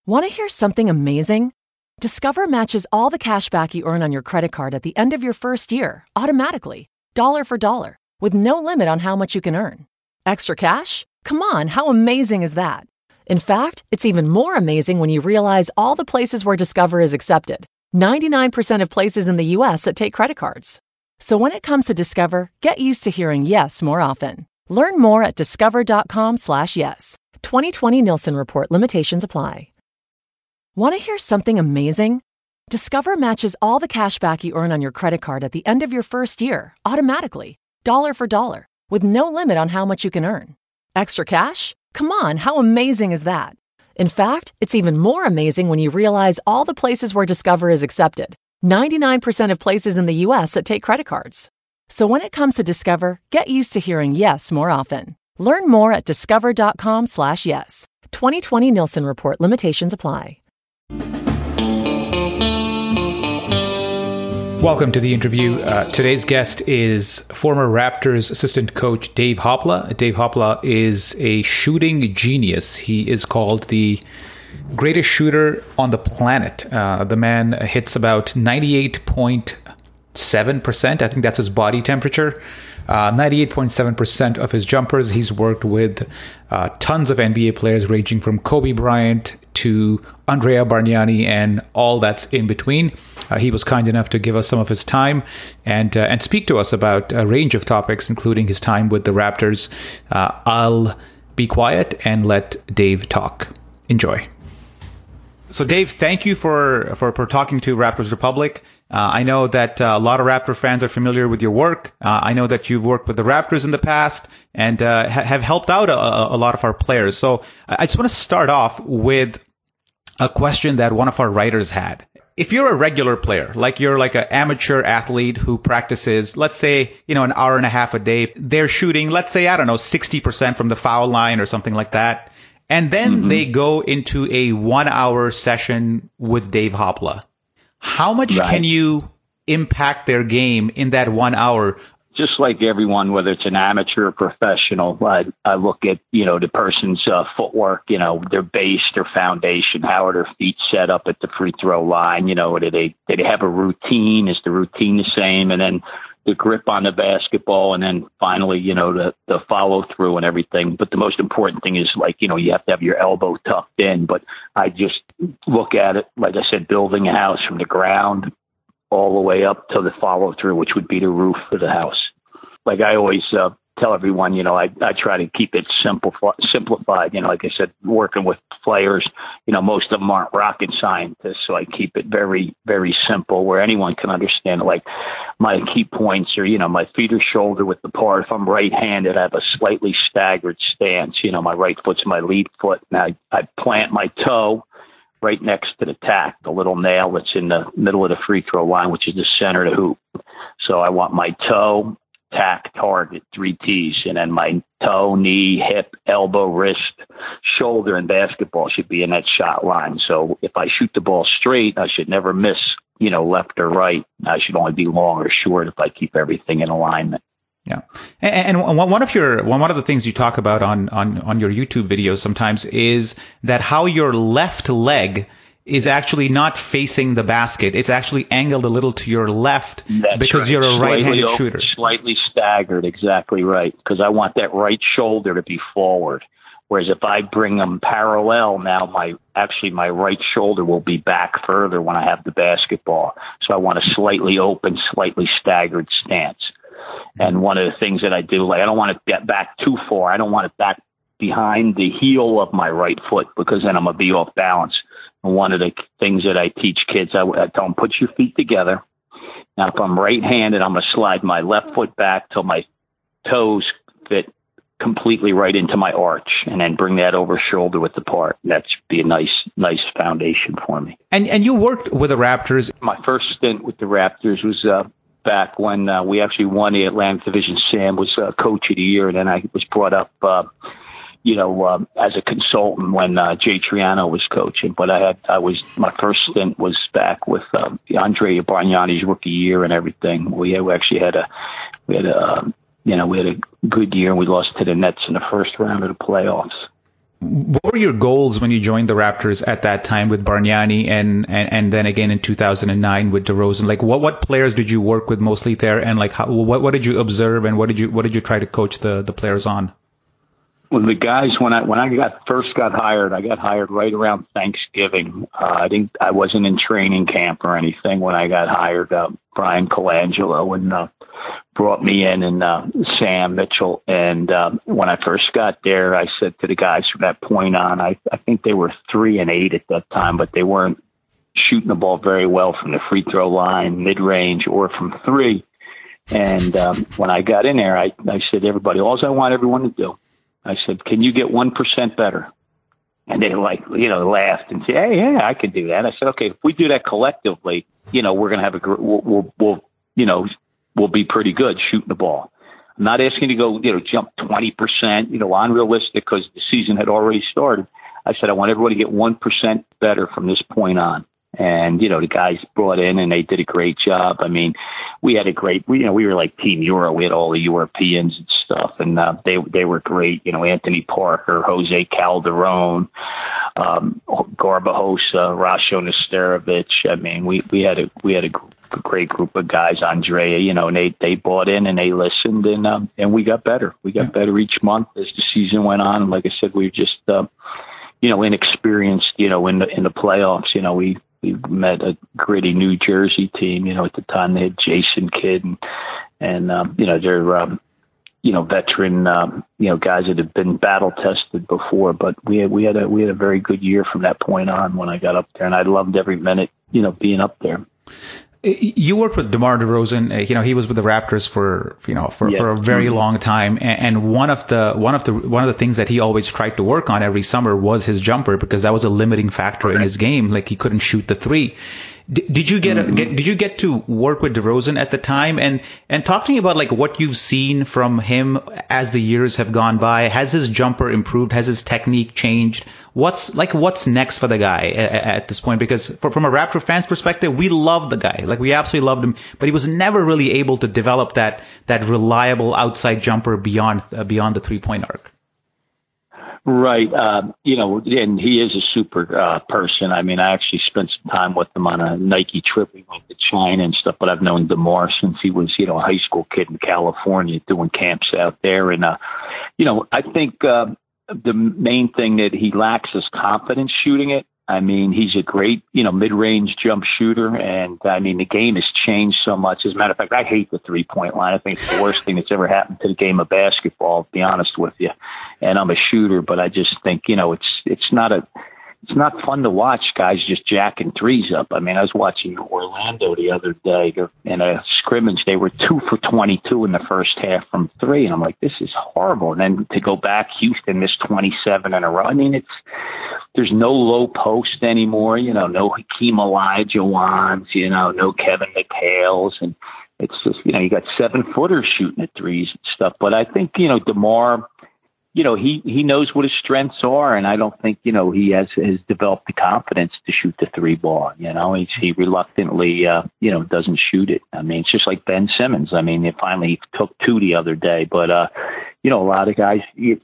Want to hear something amazing? Discover matches all the cash back you earn on your credit card at the end of your first year, automatically, dollar for dollar, with no limit on how much you can earn. Extra cash? Come on, how amazing is that? In fact, it's even more amazing when you realize all the places where Discover is accepted. 99% of places in the U.S. that take credit cards. So when it comes to Discover, get used to hearing yes more often. Learn more at discover.com/yes. 2020 Nielsen Report. Limitations apply. Want to hear something amazing? Discover matches all the cash back you earn on your credit card at the end of your first year, automatically, dollar for dollar, with no limit on how much you can earn. Extra cash? Come on, how amazing is that? In fact, it's even more amazing when you realize all the places where Discover is accepted. 99% of places in the U.S. that take credit cards. So when it comes to Discover, get used to hearing yes more often. Learn more at discover.com/yes. 2020 Nielsen Report. Limitations apply. Welcome to the interview. Today's guest is former Raptors assistant coach Dave Hopla. Dave Hopla is a shooting genius. He is called the greatest shooter on the planet. The man hits about 98.7%. I think that's his body temperature. 98.7% of his jumpers. He's worked with tons of NBA players ranging from Kobe Bryant to Andrea Bargnani and all that's in between. He was kind enough to give us some of his time and speak to us about a range of topics, including his time with the Raptors. I'll be quiet and let Dave talk. Enjoy. So, Dave, thank you for talking to Raptors Republic. I know that a lot of Raptor fans are familiar with your work. I know that you've worked with the Raptors in the past and have helped out a lot of our players. So I just want to start off with a question that one of our writers had. If you're a regular player, like you're like an amateur athlete who practices, let's say, an hour and a half a day, they're shooting, let's say, 60% from the foul line or something like that. And then they go into a 1 hour session with Dave Hopla. How much can you impact their game in that 1 hour? Just like everyone, whether it's an amateur or professional, I look at, the person's footwork, their base, their foundation, how are their feet set up at the free throw line? Do they have a routine? Is the routine the same? And then the grip on the basketball, and then finally, the follow through and everything. But the most important thing is you have to have your elbow tucked in. But I just look at it, like I said, building a house from the ground all the way up to the follow through, which would be the roof of the house. Like I always tell everyone, I try to keep it simplified. Like I said, working with players, most of them aren't rocket scientists, so I keep it very, very simple where anyone can understand. Like my key points are, my feet are shoulder width apart. If I'm right-handed, I have a slightly staggered stance. My right foot's my lead foot, and I plant my toe right next to the tack, the little nail that's in the middle of the free throw line, which is the center of the hoop. So I want my toe, tack, target, 3 T's, and then my toe, knee, hip, elbow, wrist, shoulder, and basketball should be in that shot line. So if I shoot the ball straight, I should never miss, left or right. I should only be long or short if I keep everything in alignment. Yeah, and one of the things you talk about on your YouTube videos sometimes is that how your left leg is actually not facing the basket. It's actually angled a little to your left. That's because right. You're a right-handed shooter. Slightly staggered, exactly right. Because I want that right shoulder to be forward. Whereas if I bring them parallel, now my right shoulder will be back further when I have the basketball. So I want a slightly open, slightly staggered stance. And one of the things that I do, I don't want to get back too far. I don't want it back behind the heel of my right foot because then I'm going to be off balance. And one of the things that I teach kids, I tell them, put your feet together. Now, if I'm right-handed, I'm going to slide my left foot back till my toes fit completely right into my arch, and then bring that over shoulder width apart. That should be a nice foundation for me. And you worked with the Raptors. My first stint with the Raptors was back when we actually won the Atlantic Division. Sam was coach of the year, and then I was brought up as a consultant when Jay Triano was coaching. But my first stint was back with Andrea Bargnani's rookie year and everything. We actually had a good year, and we lost to the Nets in the first round of the playoffs. What were your goals when you joined the Raptors at that time with Bargnani and then again in 2009 with DeRozan? Like what players did you work with mostly there, and like what did you observe, and what did you try to coach the players on? Well, the guys, when I first got hired, I got hired right around Thanksgiving. I wasn't in training camp or anything when I got hired. Brian Colangelo and brought me in, and Sam Mitchell. And when I first got there, I said to the guys from that point on, I think they were 3-8 at that time, but they weren't shooting the ball very well from the free throw line, mid range, or from three. And when I got in there, I said to everybody, all I want everyone to do, I said, can you get 1% better? And they laughed and said, hey, yeah, I could do that. I said, okay, if we do that collectively, we're going to have we'll be pretty good shooting the ball. I'm not asking you to go, jump 20%, unrealistic, because the season had already started. I said, I want everybody to get 1% better from this point on. And, the guys brought in and they did a great job. I mean, we had a great, we were like Team Euro. We had all the Europeans and stuff, and they were great. Anthony Parker, Jose Calderon, Garbajosa, Rasho Nesterovic. I mean, we had a great group of guys, Andrea, and they bought in and they listened, and we got better. We got better each month as the season went on. And like I said, we were just, inexperienced, in the playoffs. We met a gritty New Jersey team. At the time they had Jason Kidd and they're veteran guys that have been battle tested before. But we had a very good year from that point on when I got up there, and I loved every minute being up there. You worked with DeMar DeRozan. He was with the Raptors for a very long time. And one of the things that he always tried to work on every summer was his jumper, because that was a limiting factor in his game. Like, he couldn't shoot the three. Did you get to work with DeRozan at the time? And talk to me about like what you've seen from him as the years have gone by. Has his jumper improved? Has his technique changed? What's next for the guy at this point? Because from a Raptor fan's perspective, we love the guy. Like, we absolutely loved him, but he was never really able to develop that reliable outside jumper beyond the 3-point arc. Right. And he is a super person. I mean, I actually spent some time with him on a Nike trip. We went to China and stuff, but I've known DeMar since he was, a high school kid in California doing camps out there. And, I think the main thing that he lacks is confidence shooting it. I mean, he's a great, mid-range jump shooter. And I mean, the game has changed so much. As a matter of fact, I hate the 3-point line. I think it's the worst thing that's ever happened to the game of basketball, to be honest with you. And I'm a shooter, but I just think, it's not fun to watch guys just jacking threes up. I mean, I was watching Orlando the other day in a scrimmage. They were 2 for 22 in the first half from three. And I'm like, this is horrible. And then to go back, Houston missed 27 in a row. I mean, there's no low post anymore, no Hakeem Olajuwons, no Kevin McHale's. And it's just, you got 7-footers shooting at threes and stuff. But I think, DeMar, he knows what his strengths are, and I don't think, he has developed the confidence to shoot the 3-ball. He reluctantly, doesn't shoot it. I mean, it's just like Ben Simmons. I mean, he finally took 2 the other day, but, a lot of guys, you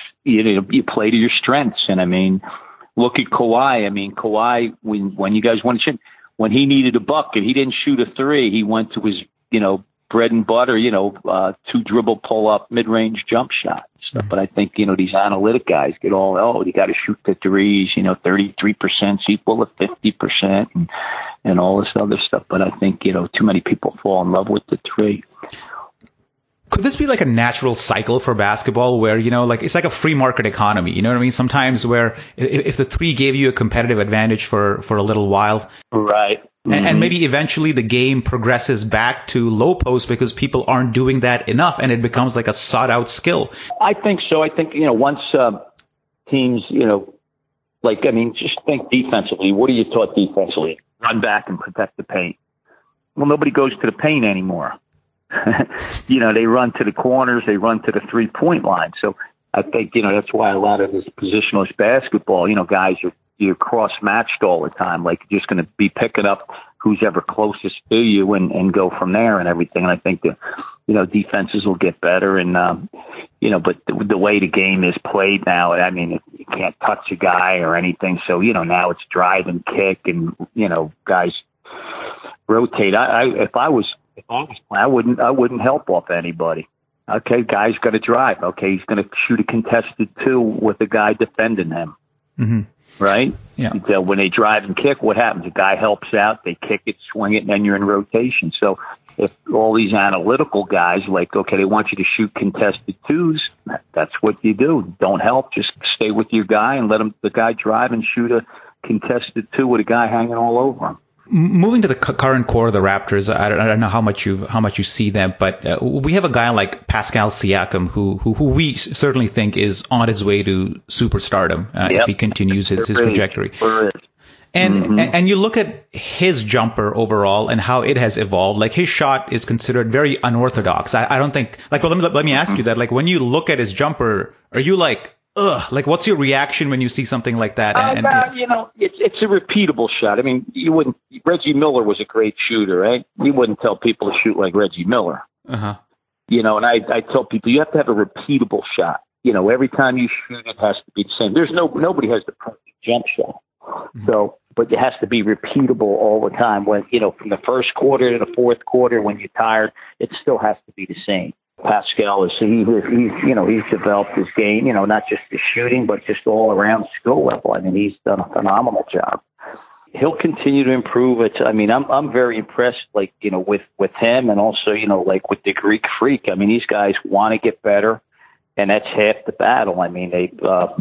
play to your strengths. And I mean, look at Kawhi. I mean, Kawhi, when you guys won, when he needed a bucket, he didn't shoot a 3. He went to his, bread and butter, 2 dribble pull up mid-range jump shot stuff. But I think, these analytic guys get you got to shoot the threes, 33% equal to 50% and all this other stuff. But I think, too many people fall in love with the 3. Could this be like a natural cycle for basketball where, it's like a free market economy? You know what I mean? Sometimes where if the 3 gave you a competitive advantage for a little while. Right. And maybe eventually the game progresses back to low post because people aren't doing that enough, and it becomes like a sought out skill. I think so. I think, once teams, just think defensively. What are you taught defensively? Run back and protect the paint. Well, nobody goes to the paint anymore. They run to the corners, they run to the 3-point line. So I think, that's why a lot of this positionless basketball, guys you're cross-matched all the time. Like, you're just going to be picking up who's ever closest to you and go from there and everything. And I think defenses will get better. And, but the way the game is played now, I mean, you can't touch a guy or anything. So, now it's drive and kick and, guys rotate. If I was playing, I wouldn't help off anybody. Okay, guy's got to drive. Okay, he's going to shoot a contested 2 with the guy defending him. Mm-hmm. Right? Yeah. So when they drive and kick, what happens? The guy helps out, they kick it, swing it, and then you're in rotation. So if all these analytical guys, okay, they want you to shoot contested 2s, that's what you do. Don't help. Just stay with your guy and let the guy drive and shoot a contested 2 with a guy hanging all over him. Moving to the current core of the Raptors, I don't know how much you see them, but we have a guy like Pascal Siakam who we certainly think is on his way to superstardom if he continues his trajectory. And you look at his jumper overall and how it has evolved. Like, his shot is considered very unorthodox. I don't think, let me ask you that. Like, when you look at his jumper, are you like, ugh, like, what's your reaction when you see something like that? It's a repeatable shot. I mean, Reggie Miller was a great shooter, right? You wouldn't tell people to shoot like Reggie Miller. Uh-huh. And I tell people you have to have a repeatable shot. Every time you shoot, it has to be the same. Nobody has the perfect jump shot. Mm-hmm. So, but it has to be repeatable all the time. When, from the first quarter to the fourth quarter, when you're tired, it still has to be the same. Pascal he's developed his game, not just the shooting, but just all around skill level. I mean, he's done a phenomenal job. He'll continue to improve it. I mean, I'm very impressed, with him, and also, with the Greek Freak. I mean, these guys want to get better, and that's half the battle. I mean, they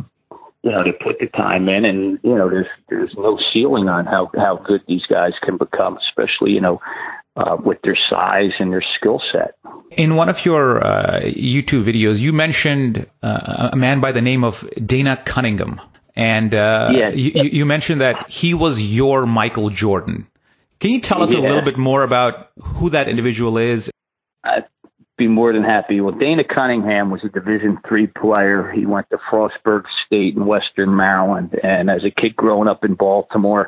put the time in, and, there's no ceiling on how good these guys can become, especially, with their size and their skill set. In one of your YouTube videos, you mentioned a man by the name of Dana Cunningham. And you mentioned that he was your Michael Jordan. Can you tell us a little bit more about who that individual is? I'd be more than happy. Well, Dana Cunningham was a Division III player. He went to Frostburg State in Western Maryland. And as a kid growing up in Baltimore,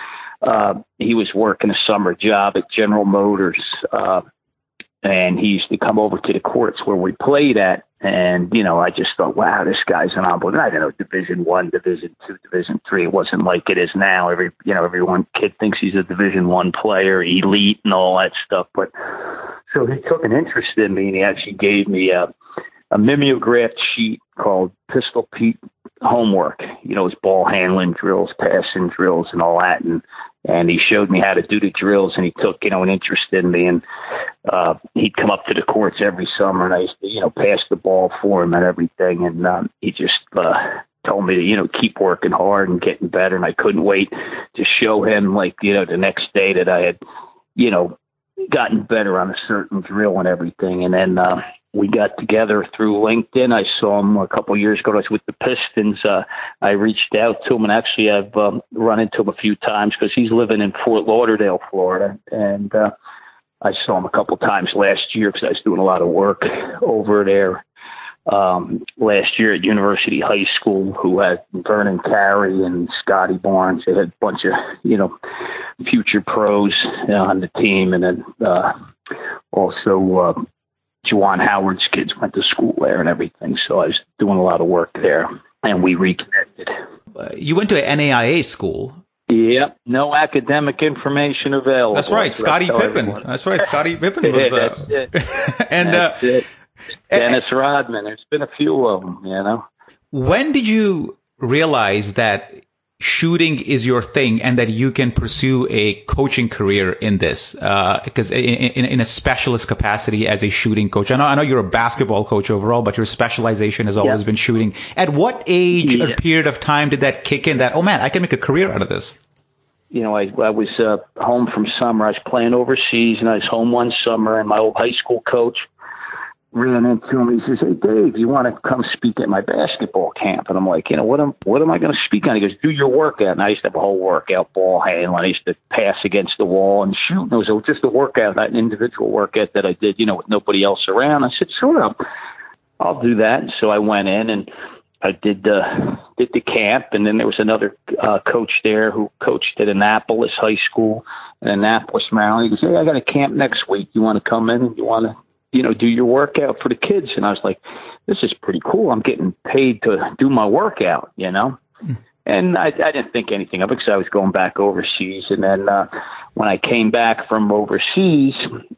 he was working a summer job at General Motors. And he used to come over to the courts where we played at. And, I just thought, wow, this guy's an unbelievable. I don't know, Division I, Division II, Division III. It wasn't like it is now. Everyone kid thinks he's a Division I player, elite and all that stuff. But so he took an interest in me, and he actually gave me a mimeographed sheet called Pistol Pete Homework. His ball handling drills, passing drills, and all that. And he showed me how to do the drills, and he took, an interest in me. And he'd come up to the courts every summer, and I used to, pass the ball for him and everything. And he just told me to, keep working hard and getting better. And I couldn't wait to show him, the next day that I had, gotten better on a certain drill and everything. And then we got together through LinkedIn. I saw him a couple of years ago. I was with the Pistons. I reached out to him, and actually I've run into him a few times because he's living in Fort Lauderdale, Florida. And I saw him a couple of times last year because I was doing a lot of work over there last year at University High School, who had Vernon Carey and Scotty Barnes. They had a bunch of, future pros on the team. And then also Juwan Howard's kids went to school there and everything. So I was doing a lot of work there, and we reconnected. You went to an NAIA school. Yep. No academic information available. That's right. Scottie Pippen. That's right. Scottie Pippen was. That's it. And that's it. Dennis Rodman. There's been a few of them, When did you realize that shooting is your thing and that you can pursue a coaching career in this? Because in a specialist capacity as a shooting coach, I know you're a basketball coach overall, but your specialization has always been shooting. At what age or period of time did that kick in that, oh man, I can make a career out of this? I was home from summer. I was playing overseas, and I was home one summer, and my old high school coach ran into him. He says, "Hey, Dave, you want to come speak at my basketball camp?" And I'm like, what am I going to speak on? He goes, "Do your workout." And I used to have a whole workout, ball handling. I used to pass against the wall and shoot. And it was just a workout, not an individual workout that I did, with nobody else around. I said, "Sure, I'll do that." And so I went in and I did the camp. And then there was another coach there who coached at Annapolis High School in Annapolis, Maryland. He goes, "Hey, I got a camp next week. You want to come in? You want to do your workout for the kids. And I was like, this is pretty cool. I'm getting paid to do my workout, And I didn't think anything of it because I was going back overseas. And then when I came back from overseas,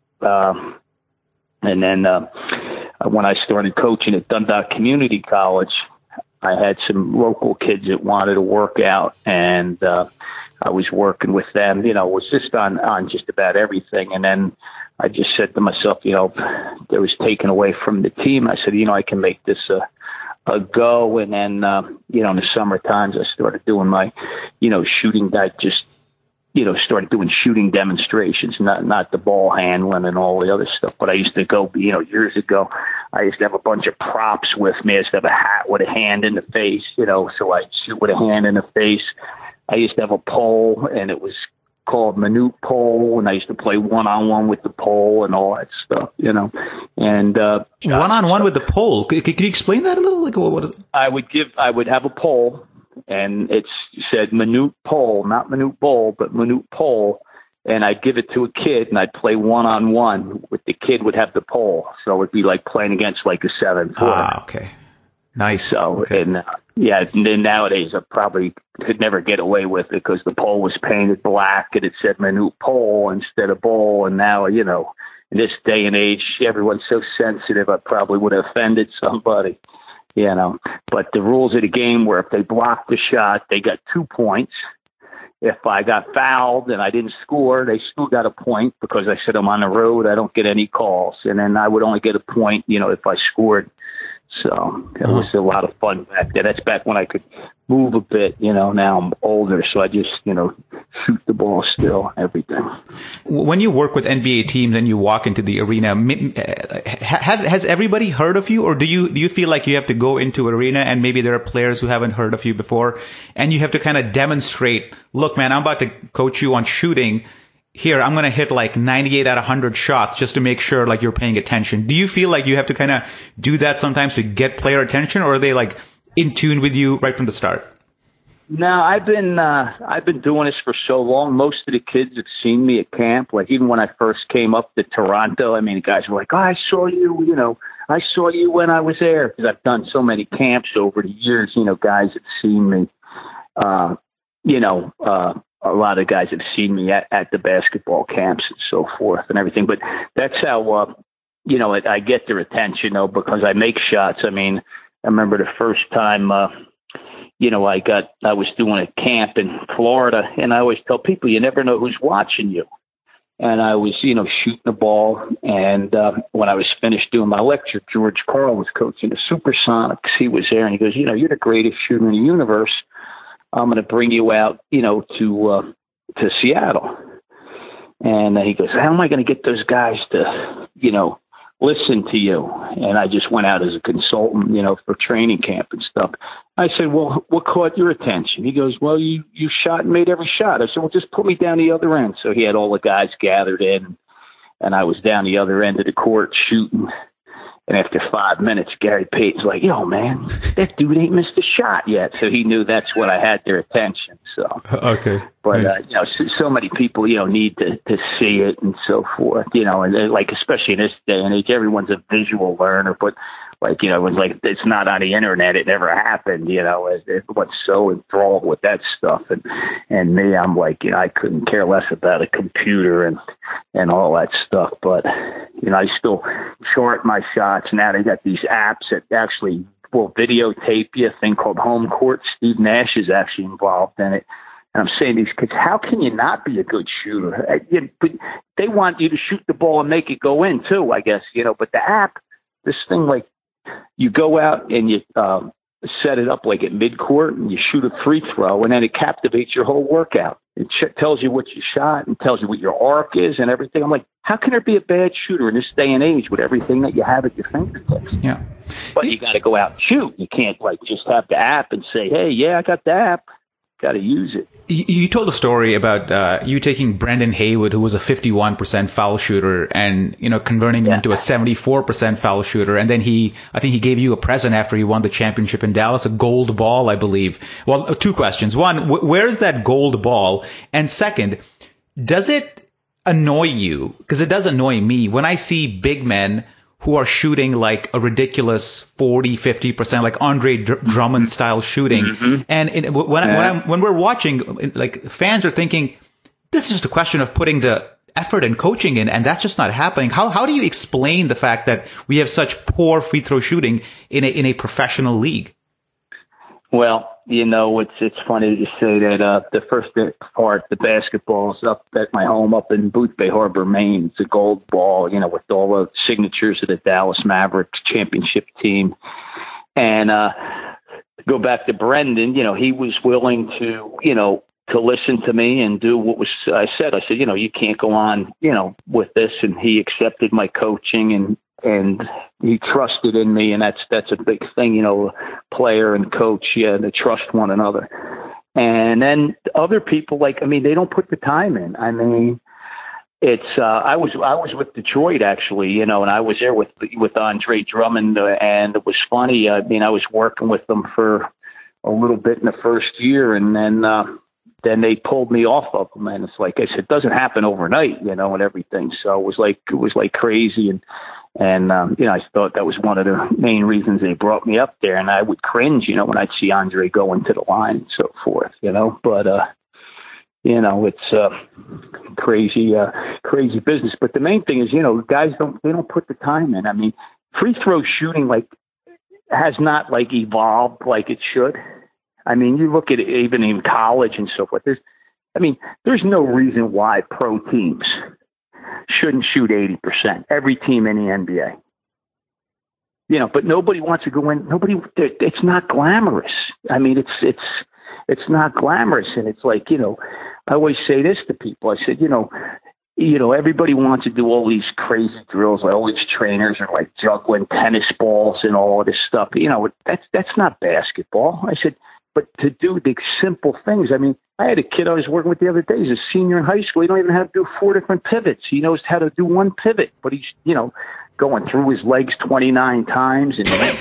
and then when I started coaching at Dundalk Community College, I had some local kids that wanted to work out, and I was working with them. It was just on just about everything. And then I just said to myself, that was taken away from the team. I said, I can make this a go. And then, in the summer times, I started doing my, shooting. I just, started doing shooting demonstrations, not the ball handling and all the other stuff. But I used to go, years ago, I used to have a bunch of props with me. I used to have a hat with a hand in the face, so I'd shoot with a hand in the face. I used to have a pole, and it was called Minute Pole, and I used to play one-on-one with the pole and all that stuff, And one-on-one with the pole. Can you explain that a little? Like, what is it? I would have a pole, and it said Minute Pole, not Minute Bowl, but Minute Pole, and I'd give it to a kid, and I'd play one-on-one with the kid would have the pole, so it would be like playing against like a 7-footer. Ah, okay. Nice. So, okay. And then nowadays I probably could never get away with it because the pole was painted black and it said Minute Pole instead of bowl. And now, in this day and age, everyone's so sensitive, I probably would have offended somebody, But the rules of the game were if they blocked the shot, they got 2 points. If I got fouled and I didn't score, they still got a point because I said I'm on the road, I don't get any calls. And then I would only get a point, if I scored. So it was a lot of fun back then. That's back when I could move a bit, Now I'm older, so I just, shoot the ball still, everything. When you work with NBA teams and you walk into the arena, has everybody heard of you, or do you feel like you have to go into an arena and maybe there are players who haven't heard of you before, and you have to kind of demonstrate, look, man, I'm about to coach you on shooting. Here, I'm going to hit like 98 out of 100 shots just to make sure like you're paying attention. Do you feel like you have to kind of do that sometimes to get player attention, or are they like in tune with you right from the start? No, I've been doing this for so long. Most of the kids have seen me at camp. Like even when I first came up to Toronto, the guys were like, "Oh, I saw you. I saw you when I was there." Because I've done so many camps over the years. Guys have seen me. A lot of guys have seen me at the basketball camps and so forth and everything. But that's how, I get their attention, because I make shots. I remember the first time, I was doing a camp in Florida, and I always tell people, you never know who's watching you. And I was, shooting the ball. And when I was finished doing my lecture, George Karl was coaching the Supersonics. He was there, and he goes, you're the greatest shooter in the universe. I'm going to bring you out, to Seattle. And he goes, how am I going to get those guys to, listen to you? And I just went out as a consultant, for training camp and stuff. I said, well, what caught your attention? He goes, well, you shot and made every shot. I said, well, just put me down the other end. So he had all the guys gathered in, and I was down the other end of the court shooting. And after 5 minutes, Gary Payton's like, yo, man, that dude ain't missed a shot yet. So he knew that's what I had their attention. So, okay. But, nice. So many people, need to see it and so forth, and like, especially in this day and age, everyone's a visual learner, but like, everyone's like, it's not on the internet. It never happened, everyone's so enthralled with that stuff. And me, I'm like, I couldn't care less about a computer and all that stuff. But, I still chart my shots. Now they got these apps that actually will videotape you, a thing called Home Court. Steve Nash is actually involved in it. And I'm saying to these kids, how can you not be a good shooter? But they want you to shoot the ball and make it go in too, I guess, but the app, this thing, like, you go out and you set it up like at midcourt and you shoot a free throw, and then it captivates your whole workout. It tells you what you shot and tells you what your arc is and everything. I'm like, how can there be a bad shooter in this day and age with everything that you have at your fingertips? Yeah. But you got to go out and shoot. You can't like just have the app and say, hey, yeah, I got the app. Got to use it. You told a story about you taking Brendan Haywood, who was a 51% foul shooter, and converting him into a 74% foul shooter. And then I think he gave you a present after he won the championship in Dallas, a gold ball, I believe. Well, two questions. One, where's that gold ball? And second, does it annoy you? Because it does annoy me when I see big men who are shooting like a ridiculous 40, 50%, like Andre Drummond style shooting. Mm-hmm. And when we're watching, like fans are thinking, this is just a question of putting the effort and coaching in, and that's just not happening. How do you explain the fact that we have such poor free throw shooting in a professional league? Well, it's funny that you say that. The first part, the basketball's up at my home up in Boothbay Harbor, Maine. It's a gold ball, with all the signatures of the Dallas Mavericks championship team. And go back to Brendan, he was willing to listen to me and do what I said. I said, you can't go on, with this. And he accepted my coaching and he trusted in me, and that's a big thing, player and coach, they trust one another. And then other people, they don't put the time in. I mean, it's I was with Detroit actually, and I was there with Andre Drummond, and it was funny. I was working with them for a little bit in the first year, and then they pulled me off of them, and it's like I said, it doesn't happen overnight, and everything. So it was like crazy, and I thought that was one of the main reasons they brought me up there. And I would cringe, when I'd see Andre go into the line and so forth, But it's crazy business. But the main thing is, guys don't put the time in. I mean, free throw shooting has not evolved like it should. I mean, you look at it even in college and so forth. There's no reason why pro teams shouldn't shoot 80%. Every team in the NBA. But nobody wants to go in. It's not glamorous. I mean, it's not glamorous, and it's like, I always say this to people. I said, everybody wants to do all these crazy drills. All these trainers are juggling tennis balls and all of this stuff. That's not basketball. I said, but to do the simple things. I mean, I had a kid I was working with the other day. He's a senior in high school. He don't even have to do 4 different pivots. He knows how to do one pivot, but he's, going through his legs 29 times, and it's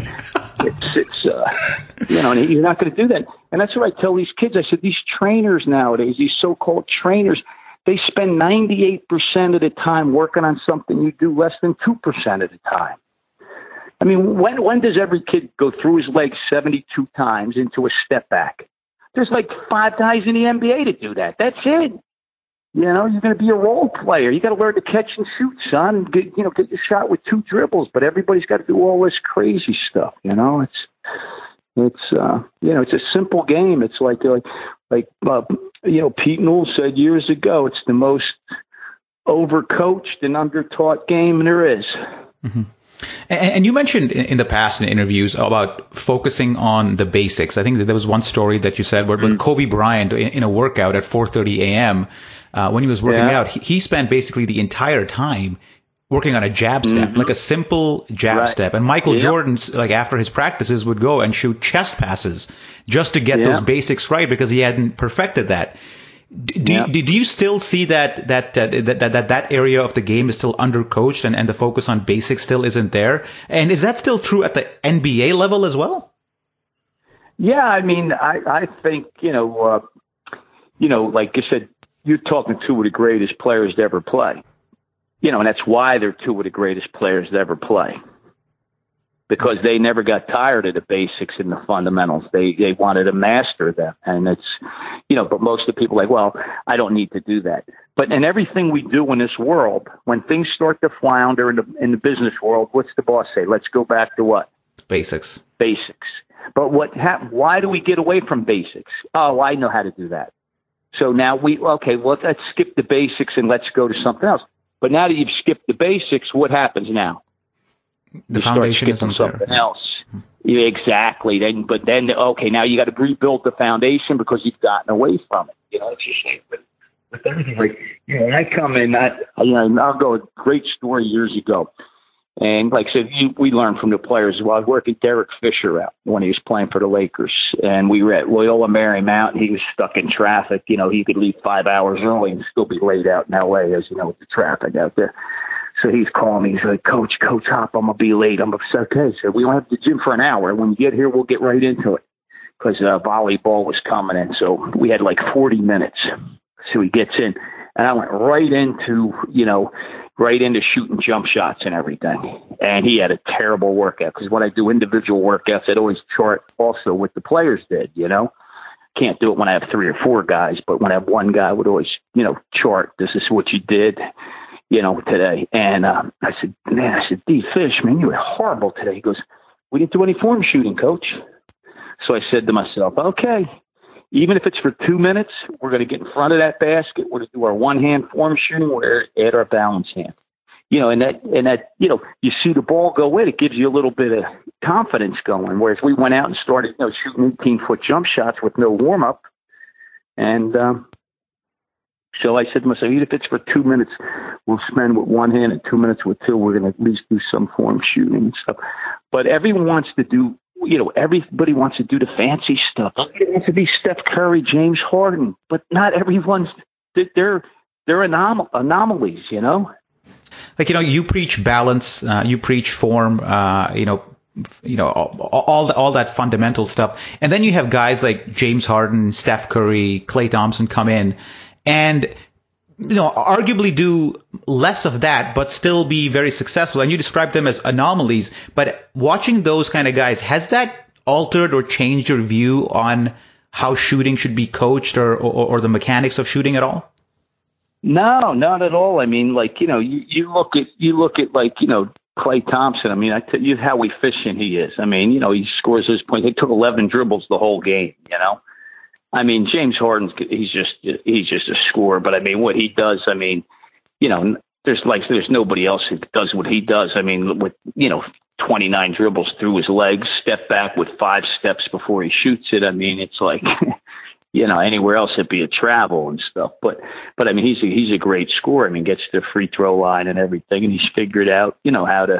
and you're not going to do that. And that's what I tell these kids. I said, these trainers nowadays, these so-called trainers, they spend 98% of the time working on something you do less than 2% of the time. I mean, when does every kid go through his legs 72 times into a step back? There's 5 guys in the NBA to do that. That's it. You're going to be a role player. You got to learn to catch and shoot, son. Get your shot with 2 dribbles. But everybody's got to do all this crazy stuff. It's a simple game. It's Pete Newell said years ago, it's the most overcoached and undertaught game there is. Mm-hmm. And you mentioned in the past in interviews about focusing on the basics. I think that there was one story that you said where Kobe Bryant in a workout at 4:30 a.m. When he was working out, he spent basically the entire time working on a jab step, like a simple jab step. And Michael Jordan's, after his practices, would go and shoot chest passes just to get those basics right because he hadn't perfected that. Do you still see that area of the game is still undercoached and the focus on basics still isn't there? And is that still true at the NBA level as well? Yeah, I mean, I think, like you said, you're talking 2 of the greatest players to ever play. And that's why they're 2 of the greatest players to ever play. Because they never got tired of the basics and the fundamentals. They wanted to master them. And it's, but most of the people well, I don't need to do that. But in everything we do in this world, when things start to flounder in the business world, what's the boss say? Let's go back to what? Basics. Basics. But why do we get away from basics? Oh, I know how to do that. So now let's skip the basics and let's go to something else. But now that you've skipped the basics, what happens now? The foundation isn't there. Something else. Yeah, exactly. Now you got to rebuild the foundation because you've gotten away from it. It's just with everything. When I come in, I'll go a great story years ago. And like I said, we learned from the players. Well, I was working Derek Fisher out when he was playing for the Lakers. And we were at Loyola Marymount, and he was stuck in traffic. He could leave 5 hours early and still be late out in L.A., as with the traffic out there. So he's calling me. He's like, Coach Hop, I'm going to be late. I'm upset. Okay. So we don't have the gym for an hour. When you get here, we'll get right into it. Because volleyball was coming in. So we had 40 minutes. So he gets in. And I went right into right into shooting jump shots and everything. And he had a terrible workout because when I do individual workouts, I'd always chart also what the players did, you know. Can't do it when I have 3 or 4 guys, but when I have one guy, I would always, you know, chart, this is what you did, you know, today. And I said, D. Fish, man, you were horrible today. He goes, we didn't do any form shooting, coach. So I said to myself, okay, even if it's for 2 minutes, we're going to get in front of that basket. We're going to do our one-hand form shooting. We're at our balance hand. You know, and that, you know, you see the ball go in, it gives you a little bit of confidence going. Whereas we went out and started, you know, shooting 18-foot jump shots with no warm-up. And so I said to myself, even if it's for 2 minutes, we'll spend with one hand and 2 minutes with two. We're going to at least do some form shooting and stuff. But everyone wants to do, you know, everybody wants to do the fancy stuff. It wants to be Steph Curry, James Harden, but not everyone's. They're anomalies, you know. Like, you know, you preach balance, you preach form, you know, all that fundamental stuff, and then you have guys like James Harden, Steph Curry, Klay Thompson come in, and you know, arguably do less of that, but still be very successful. And you describe them as anomalies. But watching those kind of guys, has that altered or changed your view on how shooting should be coached or the mechanics of shooting at all? No, not at all. I mean, like, you know, you look at like, you know, Klay Thompson. I mean, I tell you how efficient he is. I mean, you know, he scores his points. He took 11 dribbles the whole game, you know. I mean, James Harden's he's just a scorer, but I mean, what he does, I mean, you know, there's nobody else who does what he does. I mean, with, you know, 29 dribbles through his legs, step back with 5 steps before he shoots it. I mean, it's like, you know, anywhere else it'd be a travel and stuff. But I mean, he's a great scorer. I mean, gets to the free throw line and everything, and he's figured out, you know, how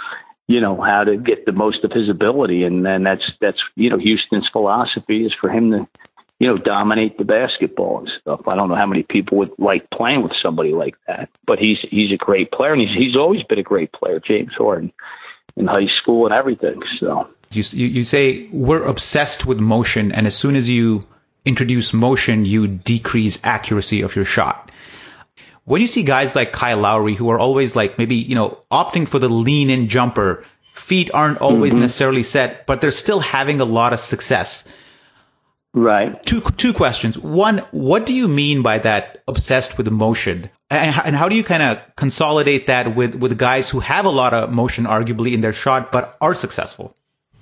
to get the most of his ability. And then that's you know, Houston's philosophy is for him to, you know, dominate the basketball and stuff. I don't know how many people would like playing with somebody like that, but he's a great player, and he's always been a great player, James Harden, in high school and everything. So you say we're obsessed with motion, and as soon as you introduce motion, you decrease accuracy of your shot. When you see guys like Kyle Lowry, who are always like maybe, you know, opting for the lean-in jumper, feet aren't always necessarily set, but they're still having a lot of success. Right. Two questions. One, what do you mean by that obsessed with motion? And how do you kind of consolidate that with guys who have a lot of motion arguably in their shot but are successful?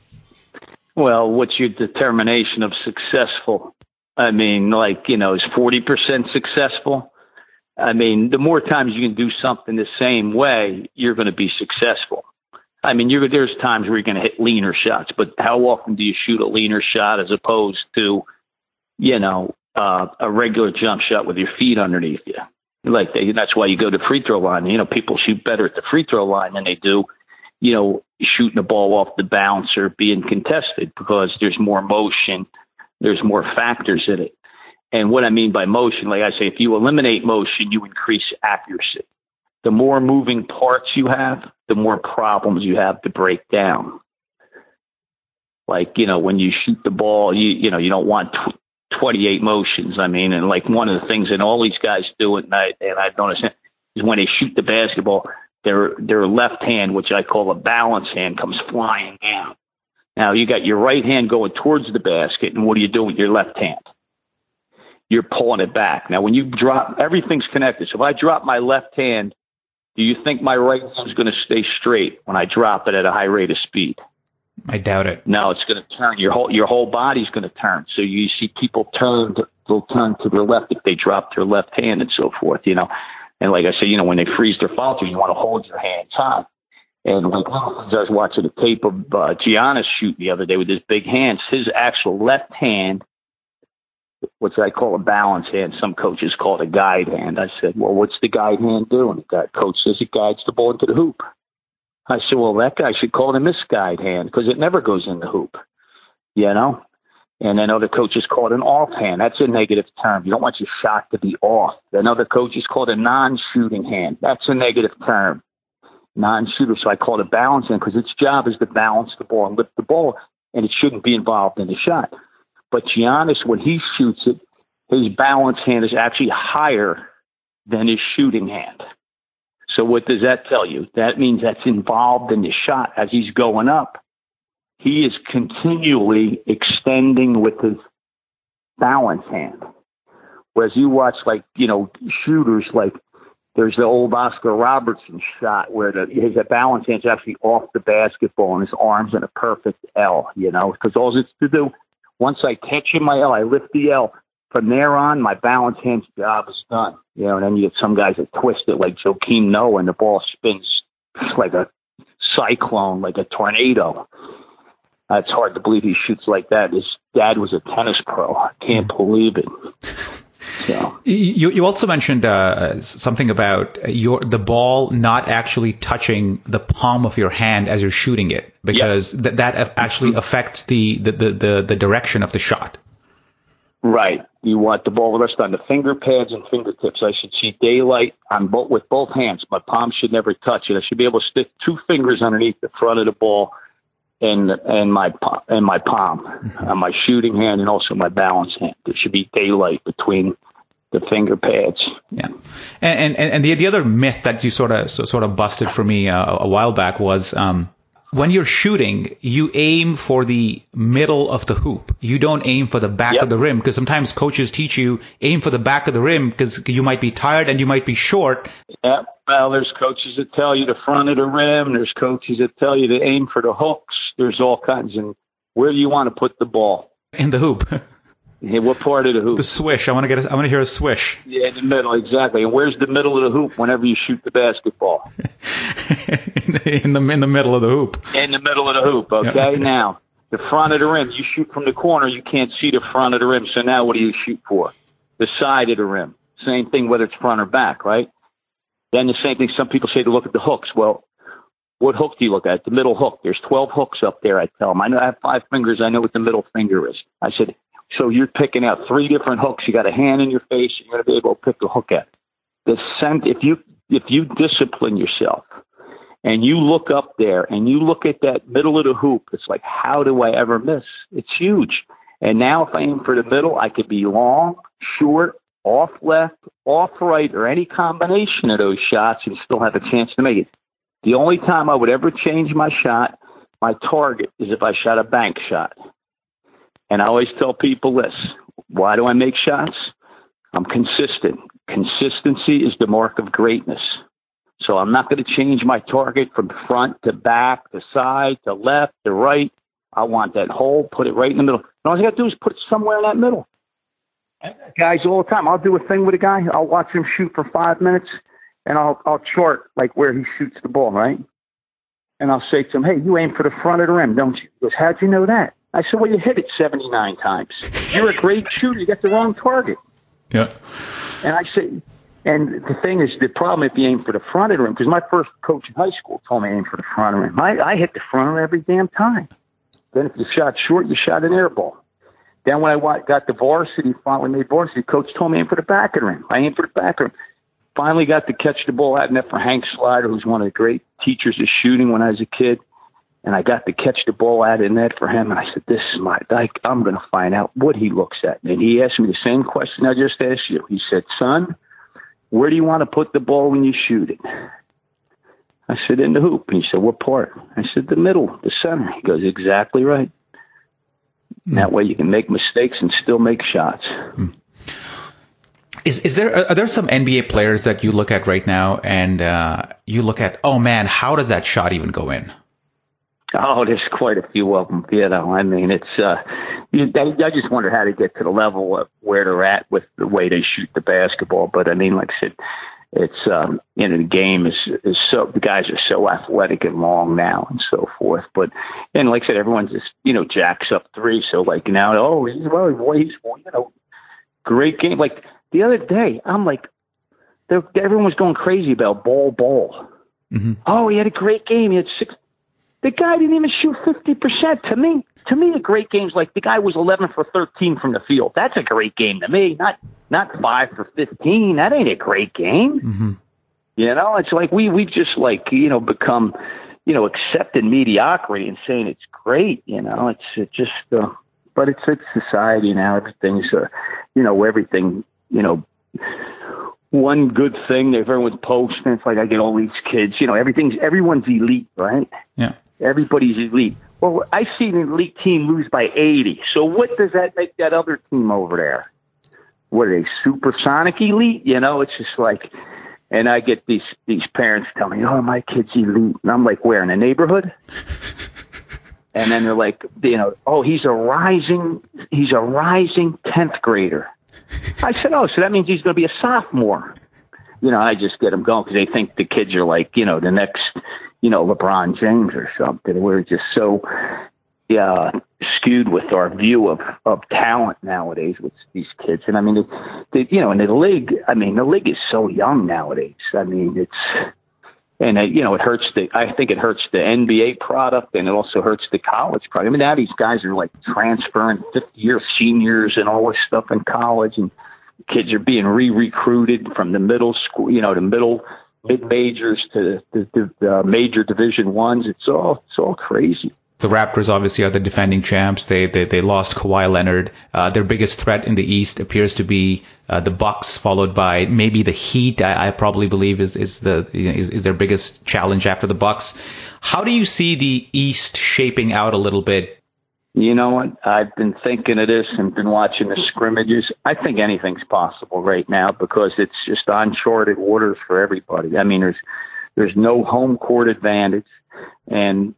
Well, what's your determination of successful? I mean, like, you know, is 40% successful? I mean, the more times you can do something the same way, you're going to be successful. I mean, there's times where you're going to hit leaner shots, but how often do you shoot a leaner shot as opposed to, you know, a regular jump shot with your feet underneath you? Like that's why you go to free throw line. You know, people shoot better at the free throw line than they do, you know, shooting the ball off the bounce or being contested, because there's more motion, there's more factors in it. And what I mean by motion, like I say, if you eliminate motion, you increase accuracy. The more moving parts you have, the more problems you have to break down. Like, you know, when you shoot the ball, you know, you don't want 28 motions. I mean, and like one of the things, and all these guys do it, and I've noticed it, is when they shoot the basketball, their left hand, which I call a balance hand, comes flying down. Now you got your right hand going towards the basket, and what do you do with your left hand? You're pulling it back. Now, when you drop, everything's connected. So if I drop my left hand, do you think my right hand is going to stay straight when I drop it at a high rate of speed? I doubt it. No, it's going to turn. Your whole body's going to turn. So you see people they'll turn to their left if they drop their left hand and so forth, you know. And like I say, you know, when they freeze their follow through, you want to hold your hands high. And like I was watching a tape of Giannis shoot the other day with his big hands. His actual left hand, which I call a balance hand, some coaches call it a guide hand. I said, well, what's the guide hand doing? The coach says it guides the ball into the hoop. I said, well, that guy should call it a misguide hand because it never goes in the hoop, you know? And then other coaches call it an off hand. That's a negative term. You don't want your shot to be off. Then other coaches call it a non-shooting hand. That's a negative term. Non-shooter. So I call it a balance hand because its job is to balance the ball and lift the ball, and it shouldn't be involved in the shot. But Giannis, when he shoots it, his balance hand is actually higher than his shooting hand. So what does that tell you? That means that's involved in the shot. As he's going up, he is continually extending with his balance hand. Whereas you watch, like, shooters, like there's the old Oscar Robertson shot where his balance hand's actually off the basketball and his arm's in a perfect L, because all it's to do, once I catch in my L, I lift the L. From there on, my balance hand's job is done. And then you get some guys that twist it like Joakim Noah, and the ball spins like a cyclone, like a tornado. It's hard to believe he shoots like that. His dad was a tennis pro. I can't believe it. So. You also mentioned something about the ball not actually touching the palm of your hand as you're shooting it, because that actually affects the direction of the shot. Right. You want the ball rest on the finger pads and fingertips. I should see daylight on with both hands. My palm should never touch it. I should be able to stick 2 fingers underneath the front of the ball and my palm, on my shooting hand and also my balance hand. There should be daylight between the finger pads. Yeah, and the other myth that you sort of busted for me a while back was when you're shooting, you aim for the middle of the hoop. You don't aim for the back of the rim, because sometimes coaches teach you aim for the back of the rim because you might be tired and you might be short. Yeah, well, there's coaches that tell you the front of the rim. There's coaches that tell you to aim for the hooks. There's all kinds. And where do you want to put the ball? In the hoop. Yeah, what part of the hoop? The swish. I want to hear a swish. Yeah, in the middle, exactly. And where's the middle of the hoop whenever you shoot the basketball? in the middle of the hoop. In the middle of the hoop, okay? Yeah. Now, the front of the rim. You shoot from the corner, you can't see the front of the rim. So now what do you shoot for? The side of the rim. Same thing whether it's front or back, right? Then the same thing, some people say to look at the hooks. Well, what hook do you look at? The middle hook. There's 12 hooks up there, I tell them. I have 5 fingers. I know what the middle finger is. I said, so you're picking out 3 different hooks. You got a hand in your face. You're going to be able to pick a hook at. If you discipline yourself and you look up there and you look at that middle of the hoop, it's like, how do I ever miss? It's huge. And now if I aim for the middle, I could be long, short, off left, off right, or any combination of those shots and still have a chance to make it. The only time I would ever change my shot, my target, is if I shot a bank shot. And I always tell people this. Why do I make shots? I'm consistent. Consistency is the mark of greatness. So I'm not going to change my target from front to back, to side, to left, to right. I want that hole, put it right in the middle. And all I got to do is put it somewhere in that middle. Guys, all the time, I'll do a thing with a guy. I'll watch him shoot for 5 minutes, and I'll chart like where he shoots the ball, right? And I'll say to him, hey, you aim for the front of the rim, don't you? He goes, how'd you know that? I said, well, you hit it 79 times. You're a great shooter. You got the wrong target. Yeah. And I say, and the thing is, the problem if you aim for the front of the rim, because my first coach in high school told me aim for the front of the rim. I hit the front of it every damn time. Then if you shot short, you shot an air ball. Then when I got the varsity, finally made varsity, coach told me aim for the back of the rim. I aimed for the back of the rim. Finally got to catch the ball out in net for Hank Slider, who's one of the great teachers of shooting when I was a kid. And I got to catch the ball out in net for him. And I said, this is I'm going to find out what he looks at. And he asked me the same question I just asked you. He said, son, where do you want to put the ball when you shoot it? I said, in the hoop. And he said, what part? I said, the middle, the center. He goes, exactly right. That way you can make mistakes and still make shots. Are there some NBA players that you look at right now and you look at, oh man, how does that shot even go in? Oh, there's quite a few of them. I mean, it's I just wonder how to get to the level of where they're at with the way they shoot the basketball. But I mean, like I said, it's the game is so, the guys are so athletic and long now and so forth. But and like I said, everyone just jacks up three. So like now, he's great game. Like the other day, I'm like, everyone was going crazy about Ball. Mm-hmm. Oh, he had a great game. He had 6. The guy didn't even shoot 50%. To me, a great game's like the guy was 11 for 13 from the field. That's a great game to me. Not 5 for 15. That ain't a great game. Mm-hmm. It's like we've just become accepting mediocrity and saying it's great. But it's society now. Everything's everything one good thing that everyone's posting, it's like I get all these kids, everyone's elite, right? Yeah. Everybody's elite. Well, I see an elite team lose by 80. So what does that make that other team over there? What are they, supersonic elite? It's just like, and I get these parents tell me, oh, my kid's elite. And I'm like, where, in the neighborhood? And then they're like, oh, he's a rising 10th grader. I said, oh, so that means he's going to be a sophomore. I just get them going because they think the kids are like, the next, LeBron James or something. We're just so skewed with our view of talent nowadays with these kids. And I mean, in the league is so young nowadays. I mean, it hurts I think it hurts the NBA product, and it also hurts the college product. I mean, now these guys are like transferring 50-year seniors and all this stuff in college, and kids are being re-recruited from the middle school, to mid-majors to the major Division Ones. It's all crazy. The Raptors obviously are the defending champs. They lost Kawhi Leonard. Their biggest threat in the East appears to be the Bucks, followed by maybe the Heat. I probably believe is their biggest challenge after the Bucks. How do you see the East shaping out a little bit? You know what? I've been thinking of this and been watching the scrimmages. I think anything's possible right now because it's just uncharted waters for everybody. I mean, there's no home court advantage, and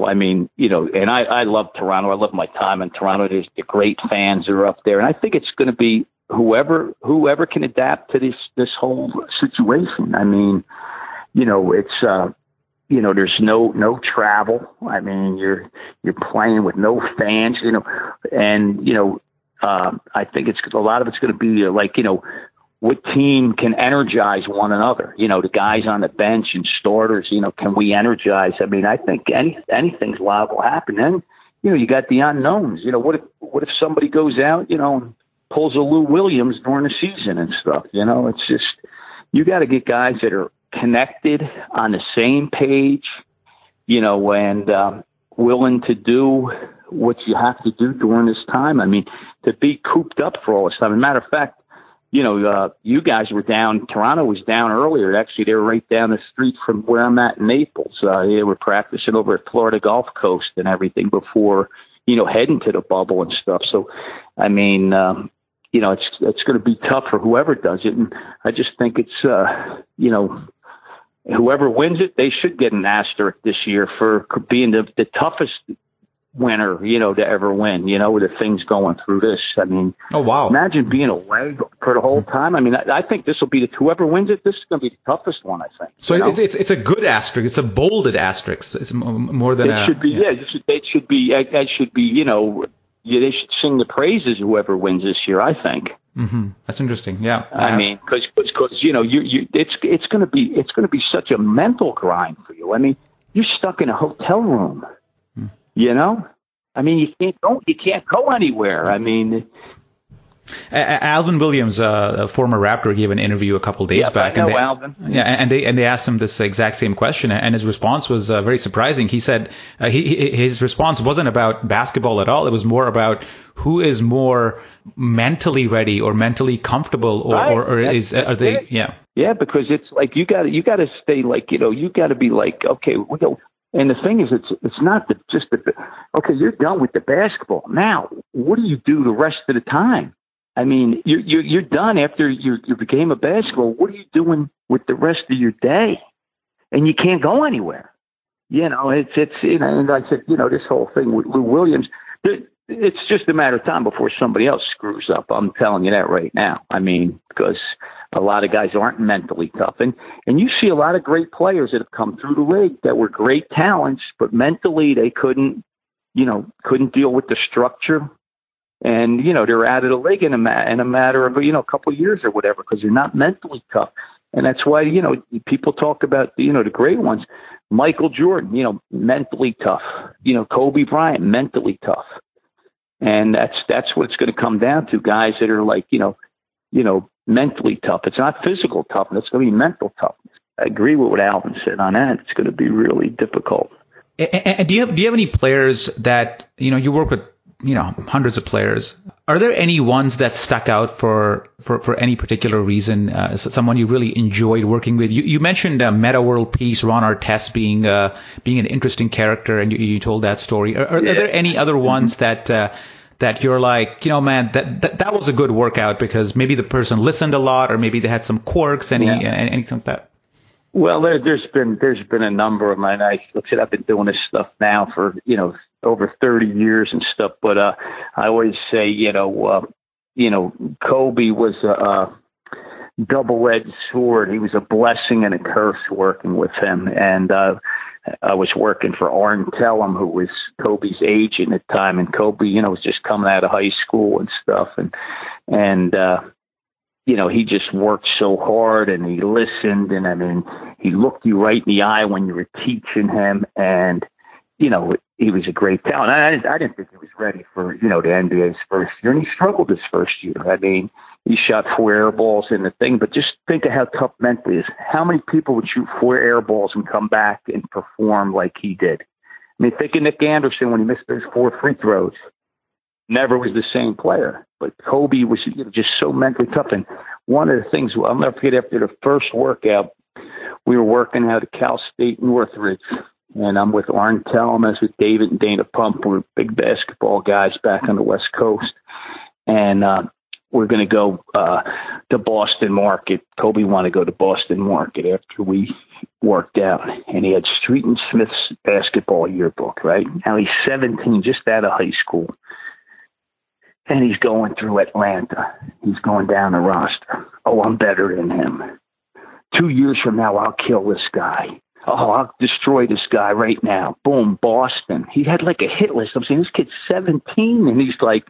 and I love Toronto. I love my time in Toronto. There's the great fans are up there. And I think it's going to be whoever can adapt to this whole situation. I mean, it's, there's no travel. I mean, you're playing with no fans, and, I think a lot of it's going to be like, what team can energize one another? The guys on the bench and starters, can we energize? I mean, I think anything's liable to happen. And, you got the unknowns. What if somebody goes out, and pulls a Lou Williams during the season and stuff? It's just, you got to get guys that are connected on the same page, and willing to do what you have to do during this time. I mean, to be cooped up for all this time. As a matter of fact, you guys were down. Toronto was down earlier. Actually, they were right down the street from where I'm at in Naples. They were practicing over at Florida Gulf Coast and everything before, heading to the bubble and stuff. So, I mean, it's going to be tough for whoever does it. And I just think it's, whoever wins it, they should get an asterisk this year for being the toughest winner, to ever win, with the things going through this. I mean, oh, wow. Imagine being away for the whole time. I mean, I think this will be whoever wins it, this is going to be the toughest one, I think. So it's a good asterisk. It's a bolded asterisk. It's more than it should be. Yeah, it should be, they should sing the praises whoever wins this year, I think. Mm-hmm. That's interesting. Yeah. I mean, because it's going to be such a mental grind for you. I mean, you're stuck in a hotel room. I mean, you can't go anywhere. I mean, Alvin Williams, a former Raptor, gave an interview a couple of days back. I know Alvin. Yeah, and they asked him this exact same question, and his response was very surprising. He said his response wasn't about basketball at all. It was more about who is more mentally ready or mentally comfortable, or are they? Yeah. Yeah, because it's like you got to stay like you got to be like, okay, we go. And the thing is, it's not okay, you're done with the basketball. Now, what do you do the rest of the time? I mean, you're done after you became a basketball. What are you doing with the rest of your day? And you can't go anywhere. And I said, this whole thing with Lou Williams, it's just a matter of time before somebody else screws up. I'm telling you that right now. I mean, because a lot of guys aren't mentally tough. And you see a lot of great players that have come through the league that were great talents, but mentally they couldn't deal with the structure. And, they're out of the league in a matter of, a couple of years or whatever, because they're not mentally tough. And that's why, people talk about, the great ones. Michael Jordan, mentally tough. Kobe Bryant, mentally tough. And that's what it's going to come down to, guys that are like, mentally tough. It's not physical toughness. It's going to be mental toughness. I agree with what Alvin said on that. It's going to be really difficult. And do you have any players that, you work with hundreds of players. Are there any ones that stuck out for any particular reason? Someone you really enjoyed working with? You mentioned Meta World Peace, Ron Artest being an interesting character, and you told that story. Are there any other ones that you're like, man, that was a good workout because maybe the person listened a lot, or maybe they had some quirks, anything like that? Well, there's been a number of mine. I've been doing this stuff now for over 30 years and stuff. But I always say, Kobe was a double-edged sword. He was a blessing and a curse working with him. And I was working for Arn Tellem, who was Kobe's agent at the time, and Kobe, was just coming out of high school and stuff, and he just worked so hard, and he listened, and I mean, he looked you right in the eye when you were teaching him, and he was a great talent. I didn't think he was ready for the NBA's first year, and he struggled his first year. I mean, he shot 4 air balls in the thing, but just think of how tough mentally it is. How many people would shoot 4 air balls and come back and perform like he did? I mean, think of Nick Anderson when he missed those 4 free throws. Never was the same player. But Kobe was just so mentally tough. And one of the things I'll never forget, after the first workout, we were working out at Cal State Northridge. And I'm with Arn Tellem, as with David and Dana Pump. We're big basketball guys back on the West Coast. And we're going to go to Boston Market. Kobe wanted to go to Boston Market after we worked out. And he had Street and Smith's basketball yearbook, right? Now he's 17, just out of high school. And he's going through Atlanta. He's going down the roster. Oh, I'm better than him. 2 years from now, I'll kill this guy. Oh, I'll destroy this guy right now. Boom, Boston. He had like a hit list. I'm saying, this kid's 17, and he's like,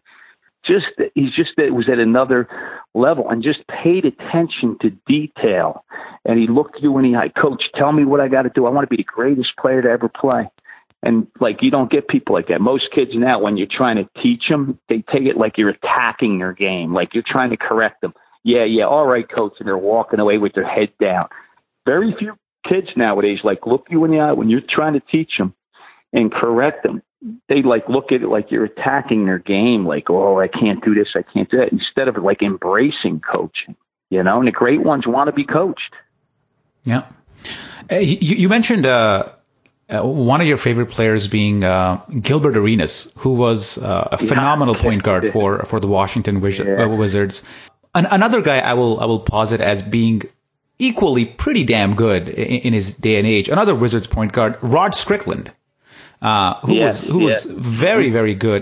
it was at another level, and just paid attention to detail. And he looked you in the eye, Coach, tell me what I got to do. I want to be the greatest player to ever play. And like, you don't get people like that. Most kids now, when you're trying to teach them, they take it like you're attacking their game, like you're trying to correct them. Yeah, all right, Coach. And they're walking away with their head down. Very few kids nowadays look you in the eye when you're trying to teach them and correct them. They look at it like you're attacking their game, like, oh, I can't do this, I can't do that, instead of embracing coaching, and the great ones want to be coached. Yeah. You mentioned one of your favorite players being Gilbert Arenas, who was a phenomenal point guard for the Washington Wizards. Another guy I will posit as being equally pretty damn good in his day and age. Another Wizards point guard, Rod Strickland, who was very, very good.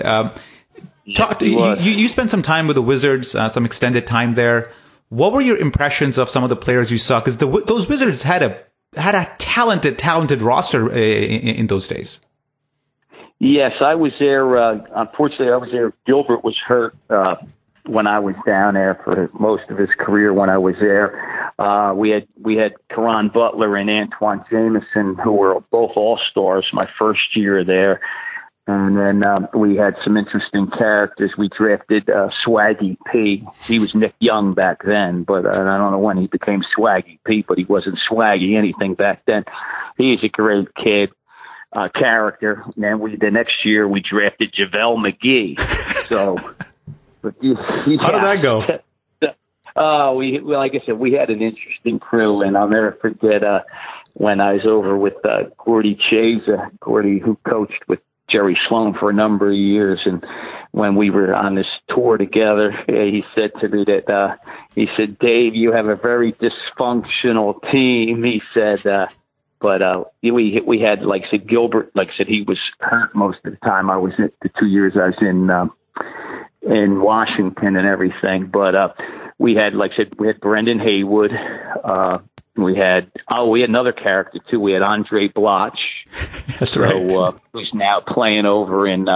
You spent some time with the Wizards, some extended time there. What were your impressions of some of the players you saw? Because those Wizards had a talented roster in those days. Yes, I was there. Unfortunately, I was there. Gilbert was hurt when I was down there for most of his career. When I was there, we had Caron Butler and Antoine Jameson, who were both All-Stars my first year there. And then we had some interesting characters. We drafted Swaggy P. He was Nick Young back then, but I don't know when he became Swaggy P, but he wasn't Swaggy anything back then. He's a great kid, character. And then the next year we drafted JaVale McGee. So, but how did that go? Like I said, we had an interesting crew, and I'll never forget when I was over with Gordy Cheza, who coached with Jerry Sloan for a number of years. And when we were on this tour together, he said to me that, he said, Dave, you have a very dysfunctional team. He said, but we had, like I said, Gilbert, like I said, he was hurt most of the time. I was the 2 years I was in Washington and everything. But we had, like I said, we had Brendan Haywood. We had another character too. We had Andre Bloch. That's right. Who's now playing over in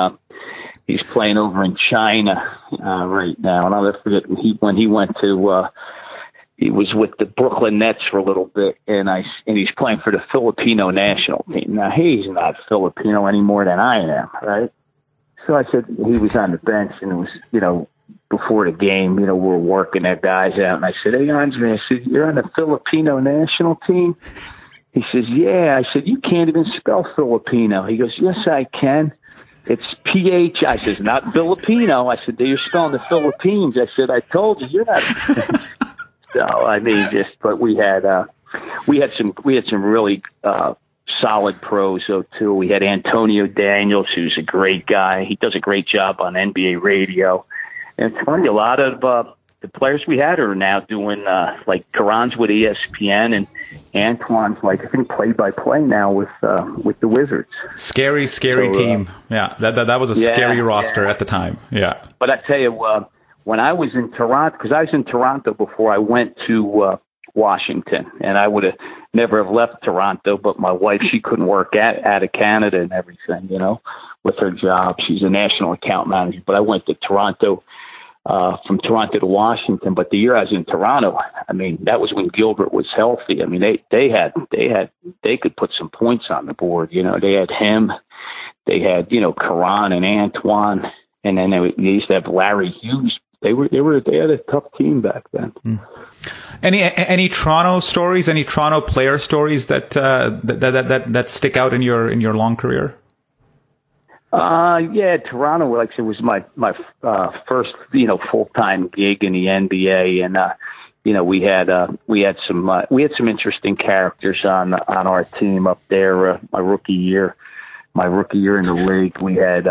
China right now. And I'll never forget when he went to he was with the Brooklyn Nets for a little bit, and he's playing for the Filipino national team. Now he's not Filipino any more than I am, right? So I said he was on the bench, and it was before the game, we're working our guys out. And I said, hey, Andre, I said, you're on the Filipino national team? He says, yeah. I said, you can't even spell Filipino. He goes, yes, I can. It's PH. I said, not Filipino. I said, you're spelling the Philippines. I said, I told you, you're not. So, I mean, but we had some really, solid pros, though, too. We had Antonio Daniels, who's a great guy. He does a great job on NBA radio. And it's funny, a lot of the players we had are now doing, like, Karan's with ESPN, and Antoine's, like, I think, play-by-play now with the Wizards. Scary team. Yeah, that was a scary roster at the time. Yeah. But I tell you, when I was in Toronto, because I was in Toronto before I went to Washington, and I would have never have left Toronto, but my wife, she couldn't work out of Canada and everything, with her job. She's a national account manager, but I went to Toronto, from Toronto to Washington. But the year I was in Toronto, I mean, that was when Gilbert was healthy. I mean, they could put some points on the board. They had him, they had, Karan and Antoine, and then they used to have Larry Hughes. They had a tough team back then. Any Toronto stories? Any Toronto player stories that stick out in your long career? Yeah, Toronto, like I said, was my first full-time gig in the NBA, and we had some interesting characters on our team up there. My rookie year in the league, we had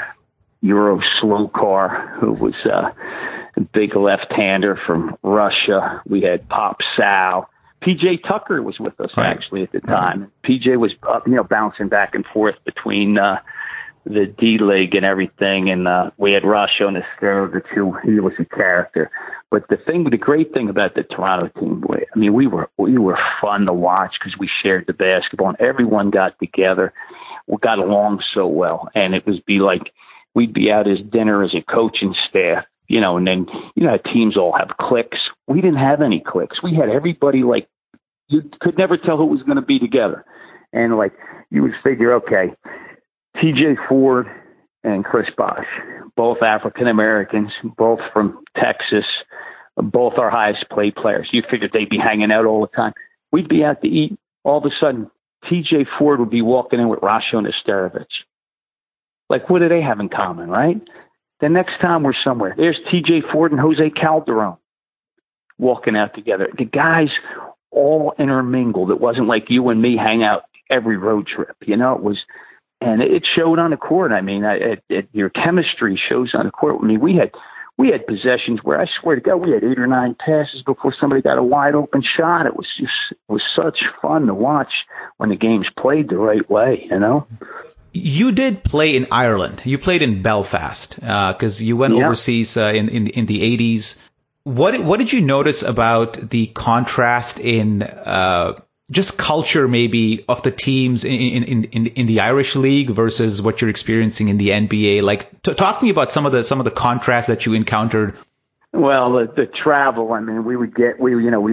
Euro Slokar, who was a big left-hander from Russia. We had Pop Sal. PJ Tucker was with us actually at the time. PJ was bouncing back and forth between the D League and everything, and we had Rasho and Esterga too. He was a character. But the great thing about the Toronto team, I mean, we were fun to watch because we shared the basketball, and everyone got together. We got along so well, and it was we'd be out as dinner as a coaching staff, and then teams all have cliques. We didn't have any cliques. We had everybody you could never tell who was going to be together, and you would figure, okay, TJ Ford and Chris Bosh, both African Americans, both from Texas, both our highest paid players. You figured they'd be hanging out all the time. We'd be out to eat. All of a sudden, TJ Ford would be walking in with Rasho Nesterovic. What do they have in common, right? The next time we're somewhere, there's TJ Ford and Jose Calderon walking out together. The guys all intermingled. It wasn't like you and me hang out every road trip. It was. And it showed on the court. I mean, your chemistry shows on the court. I mean, we had possessions where I swear to God, we had 8 or 9 passes before somebody got a wide open shot. It was such fun to watch when the game's played the right way. You did play in Ireland. You played in Belfast because you went overseas in the 80s. What did you notice about the contrast in just culture maybe of the teams in the Irish League versus what you're experiencing in the NBA? Talk to me about some of the contrasts that you encountered. Well, the travel. I mean, we would get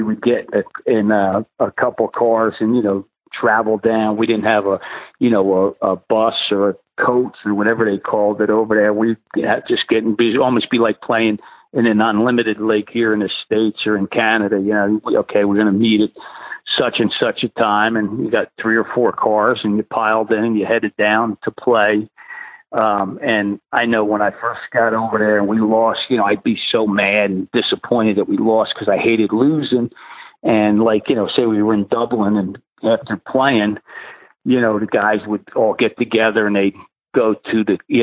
in a couple cars and travel down. We didn't have a bus or a coach or whatever they called it over there. We had just getting busy, almost be like playing in an unlimited league here in the States or in Canada. Okay, we're going to meet at such and such a time, and you got 3 or 4 cars, and you piled in, and you headed down to play. And I know when I first got over there and we lost, I'd be so mad and disappointed that we lost because I hated losing. And say we were in Dublin, and after playing, the guys would all get together and they'd go to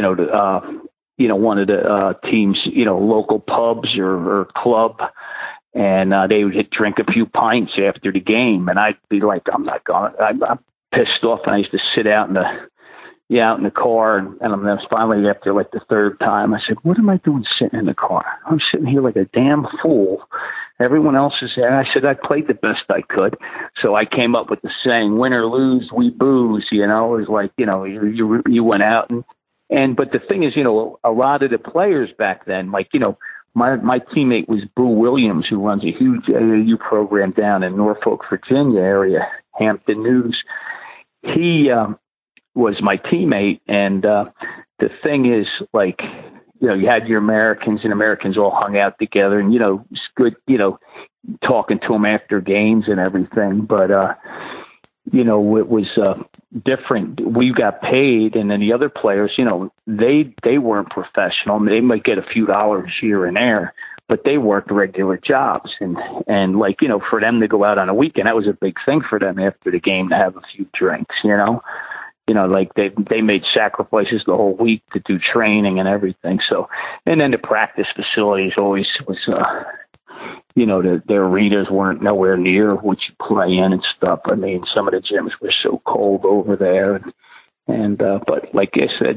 one of the team's, local pubs or club. And they would drink a few pints after the game, and I'd be like, "I'm not going." I'm pissed off, and I used to sit out in the car, and then finally after the 3rd time, I said, "What am I doing sitting in the car? I'm sitting here like a damn fool. Everyone else is there." And I said, "I played the best I could." So I came up with the saying, "Win or lose, we booze." It was you went out but the thing is, a lot of the players back then, My teammate was Boo Williams, who runs a huge AAU program down in Norfolk, Virginia area, Hampton News. He was my teammate, and the thing is, you had your Americans, and Americans all hung out together, and it's good, talking to them after games and everything. But it was different. We got paid, and then the other players, they weren't professional. They might get a few dollars here and there, but they worked regular jobs. And for them to go out on a weekend, that was a big thing for them after the game to have a few drinks, they made sacrifices the whole week to do training and everything. So, and then the practice facilities always was, their arenas weren't nowhere near what you play in and stuff. I mean, some of the gyms were so cold over there, but like I said,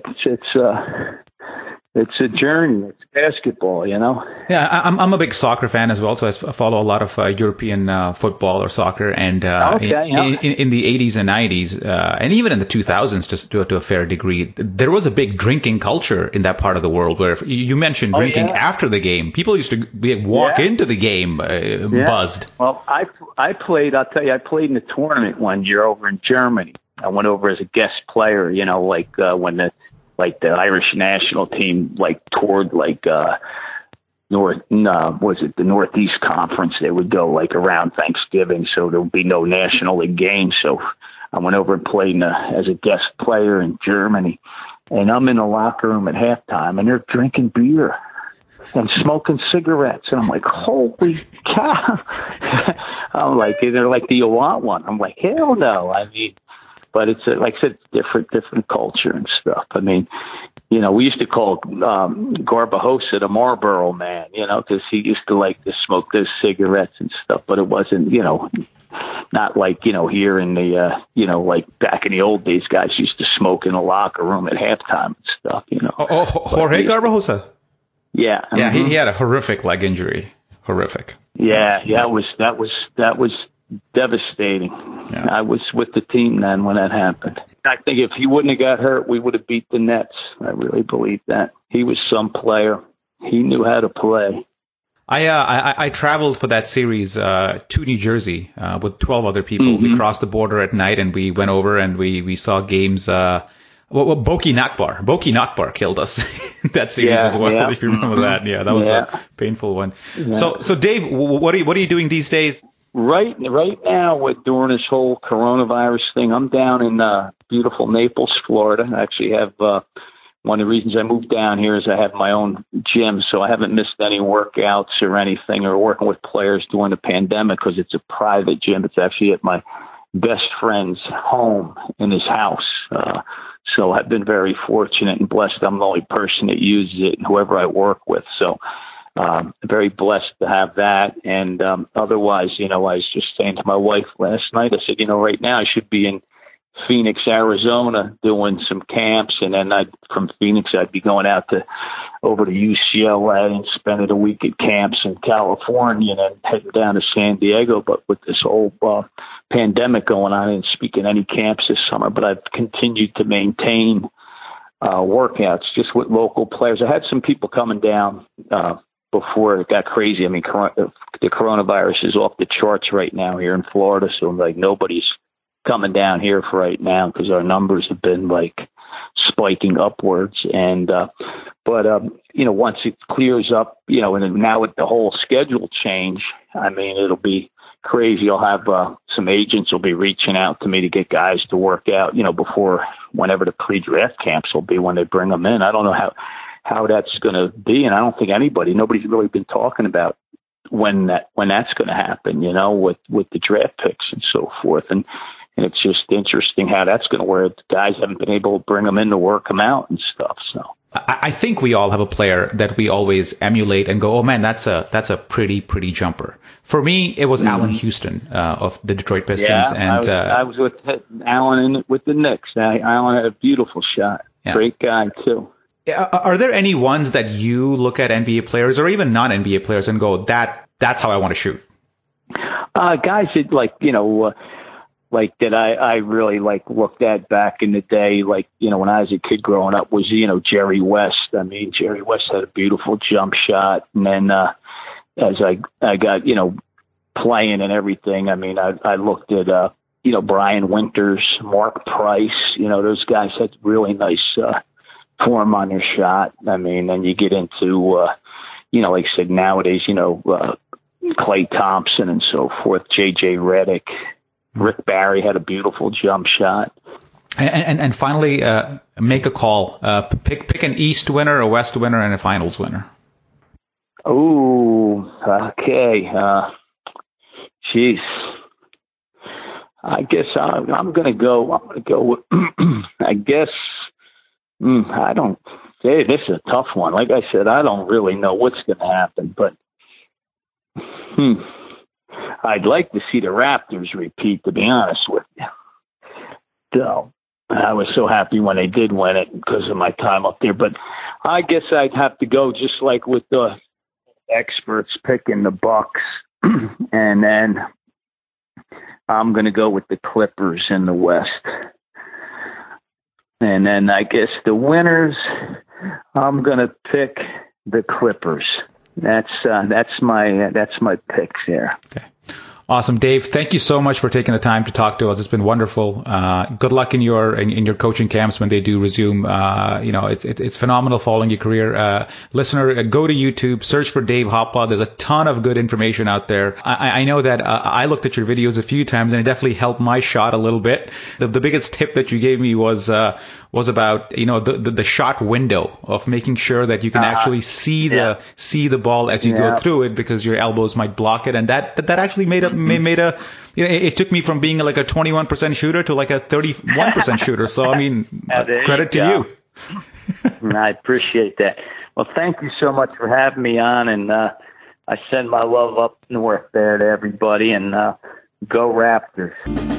it's a journey. It's basketball, Yeah, I'm a big soccer fan as well, so I follow a lot of European football or soccer, and in the 80s and 90s, and even in the 2000s, just to a fair degree, there was a big drinking culture in that part of the world. Where you mentioned drinking after the game, people used to walk into the game buzzed. Well, I played. I'll tell you, I played in a tournament one year over in Germany. I went over as a guest player. When the Irish national team toured the Northeast Conference. They would go around Thanksgiving, so there would be no National League games. So I went over and played as a guest player in Germany, and I'm in the locker room at halftime, and they're drinking beer and smoking cigarettes, and I'm like, holy cow! I'm like, they're like, do you want one? I'm like, hell no. I mean. But it's like I said, it's different culture and stuff. I mean, we used to call Garbajosa the Marlboro man, because he used to like to smoke those cigarettes and stuff. But it wasn't, not like, here in the, like back in the old days, guys used to smoke in a locker room at halftime and stuff, Jorge Garbajosa? Yeah. Yeah, he had a horrific leg injury. Horrific. Yeah, that was devastating. Yeah. I was with the team then when that happened. I think if he wouldn't have got hurt, we would have beat the Nets. I really believe that. He was some player. He knew how to play. I traveled for that series to New Jersey with 12 other people. Mm-hmm. We crossed the border at night and we went over and we saw games. Boki Nakbar killed us in that series as well. If you remember that, that was a painful one. Yeah. So Dave, what are you doing these days? Right now, during this whole coronavirus thing, I'm down in beautiful Naples, Florida. I actually have one of the reasons I moved down here is I have my own gym, so I haven't missed any workouts or anything or working with players during the pandemic because it's a private gym. It's actually at my best friend's home in his house. So I've been very fortunate and blessed. I'm the only person that uses it and whoever I work with. So very blessed to have that. And otherwise, I was just saying to my wife last night, I said, right now I should be in Phoenix, Arizona doing some camps. And then from Phoenix, I'd be going over to UCLA and spending a week at camps in California and then heading down to San Diego. But with this whole pandemic going on, I didn't speak at any camps this summer, but I've continued to maintain workouts just with local players. I had some people coming down before it got crazy. I mean, the coronavirus is off the charts right now here in Florida. So nobody's coming down here for right now because our numbers have been spiking upwards. And, once it clears up, and now with the whole schedule change, I mean, it'll be crazy. I'll have some agents will be reaching out to me to get guys to work out, before whenever the pre-draft camps will be when they bring them in. I don't know how that's going to be. And I don't think nobody's really been talking about when that's going to happen, with the draft picks and so forth. And it's just interesting how that's going to work. The guys haven't been able to bring them in to work them out and stuff. So I think we all have a player that we always emulate and go, oh man, that's a pretty jumper. For me, it was Allen Houston of the Detroit Pistons. Yeah, and I was with Allen with the Knicks. Allen had a beautiful shot. Yeah. Great guy too. Are there any ones that you look at NBA players or even non-NBA players and go, that's how I want to shoot? Guys that that I really looked at back in the day, when I was a kid growing up was, Jerry West. I mean, Jerry West had a beautiful jump shot. And then as I got, playing and everything, I mean, I looked at, Brian Winters, Mark Price, those guys had really nice form on their shot. I mean, then you get into, like I said, nowadays, Klay Thompson and so forth, J.J. Redick. Rick Barry had a beautiful jump shot. And finally, make a call. Pick an East winner, a West winner, and a finals winner. Oh, okay. Jeez. I guess I'm going to go. I'm going to go with, I guess, I don't say this is a tough one. Like I said, I don't really know what's going to happen, but I'd like to see the Raptors repeat, to be honest with you. So I was so happy when they did win it because of my time up there. But I guess I'd have to go just like with the experts picking the Bucks, and then I'm going to go with the Clippers in the West. And then I guess the winners, I'm going to pick the Clippers. That's my picks here. Okay. Awesome, Dave. Thank you so much for taking the time to talk to us. It's been wonderful. Good luck in your coaching camps when they do resume. It's phenomenal following your career. Listener, go to YouTube, search for Dave Hoppla. There's a ton of good information out there. I know that I looked at your videos a few times and it definitely helped my shot a little bit. The biggest tip that you gave me was about the shot window of making sure that you can actually see the ball as you go through it, because your elbows might block it, and that actually made it took me from being like a 21% shooter to like a 31% shooter. So I mean, credit to you. I appreciate that. Well, thank you so much for having me on, and I send my love up north there to everybody, and go Raptors.